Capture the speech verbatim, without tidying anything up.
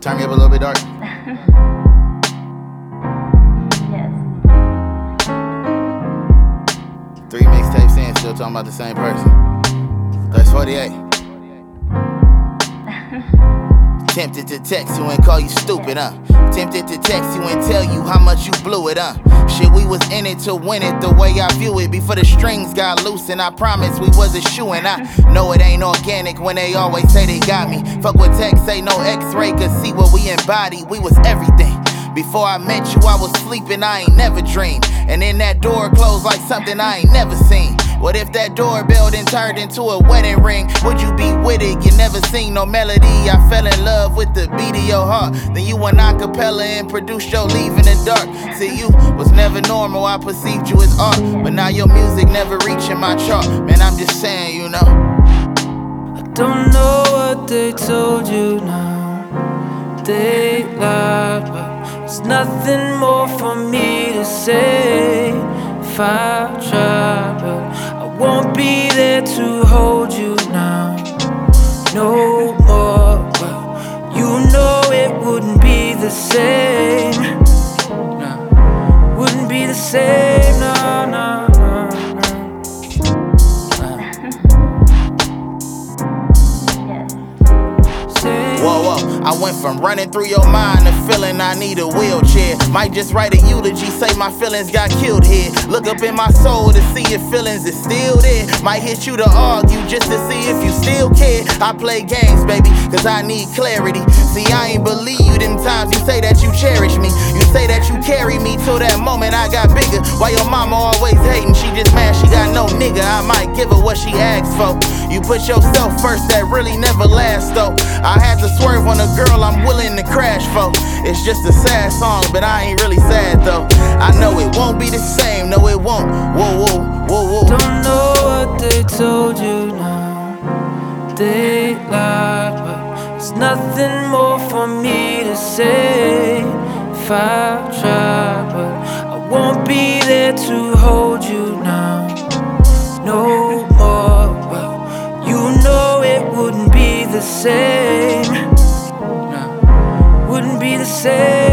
Turn me up a little bit, dark. Yes. Three mixtapes in, still talking about the same person. That's forty-eight. Tempted to text you and call you stupid, huh? Tempted to text you and tell you how much you blew it, huh? Shit, we was in it to win it, the way I view it. Before the strings got loose and I promise we was a shoe. And I know it ain't organic when they always say they got me. Fuck with text, say no x-ray, could see what we embody. We was everything. Before I met you, I was sleeping, I ain't never dreamed. And then that door closed like something I ain't never seen. What if that doorbell then turned into a wedding ring? Would you be with it? You never seen no melody. I fell in love with the beat of your heart. Then you went acapella and produced your Leave in the Dark. See, you was never normal, I perceived you as art. But now your music never reaching my chart. Man, I'm just saying, you know. I don't know what they told you now. They lied, but there's nothing more for me to say. If I try, but I won't be there to hold you now. No more, but you know it wouldn't be the same. No, wouldn't be the same, no, no, no, no. Yes. Whoa, whoa, I went from running through your mind to feeling I need a wheelchair. Might just write a eulogy, say my feelings got killed here. Look up in my soul to see if feelings is still there. Might hit you to argue just to see if you still care. I play games, baby, cause I need clarity. See, I ain't believe you them times you say that you cherish me. You say that you carry me till that moment I got bigger. Why your mama always hating? She just mad she got no nigga. I might give her what she asked for. You put yourself first, that really never lasts though. I had to swerve on a girl I'm willing to crash for. It's just a sad song, but I ain't really sad though. I know it won't be the same, no it won't. Whoa, whoa, whoa, whoa. Don't know what they told you now. They lied, but there's nothing more for me to say. If I try, but I won't be there to hold you now. No more, but you know it wouldn't be the same. No, wouldn't be the same.